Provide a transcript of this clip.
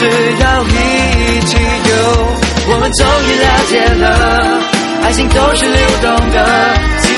只要一起游，我们终于了解了，爱情都是流动的。